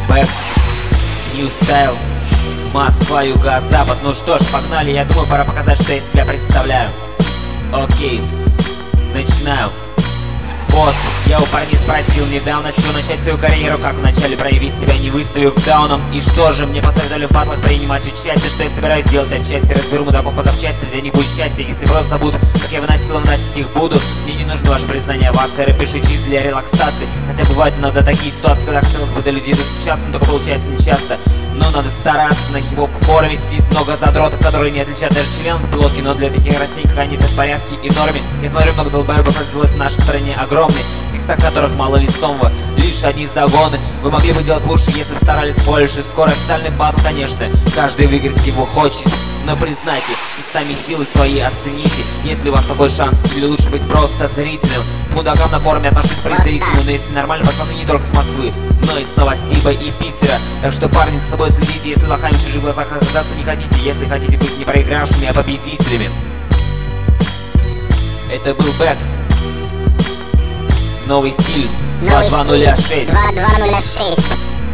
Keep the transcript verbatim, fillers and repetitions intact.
Бэкс, New Style, Москва, юго-запад. Ну что ж, погнали, я думаю, пора показать, что я из себя представляю. Окей, начинаю. Вот, я у парней спросил недавно, с чего начать свою карьеру, как вначале проявить себя, не выставив дауном. И что же, мне посоветовали в батлах принимать участие, что я собираюсь делать отчасти. Разберу мудаков по запчасти, для них будет счастье. Если просто забуду, как я выносил, выносить их буду. Мне не нужны ваши признания, овации, рэп пиши чисто для релаксации. Хотя бывают иногда такие ситуации, когда хотелось бы до людей достучаться, но только получается нечасто. Но надо стараться, на хип-хоп форуме сидит много задротов, которые не отличают даже членов пилотки. Но для таких растений, как они-то в порядке и норме. Я смотрю, много долбоебов родилось в нашей стране огромной, текста которых мало весомого, лишь одни загоны. Вы могли бы делать лучше, если бы старались больше. Скоро официальный батл, конечно, каждый выиграть его хочет. Но признайте и сами силы свои оцените. Есть ли у вас такой шанс, или лучше быть просто зрителем? К мудакам на форуме отношусь презрительно, но если нормально, пацаны не только с Москвы, но и с Новосиба и Питера. Так что, парни, за собой следите, если лохами в чужих глазах оказаться не хотите. Если хотите быть не проигравшими, а победителями. Это был Бэкс. Новый стиль Новый два два нуль шесть. два два нуль шесть.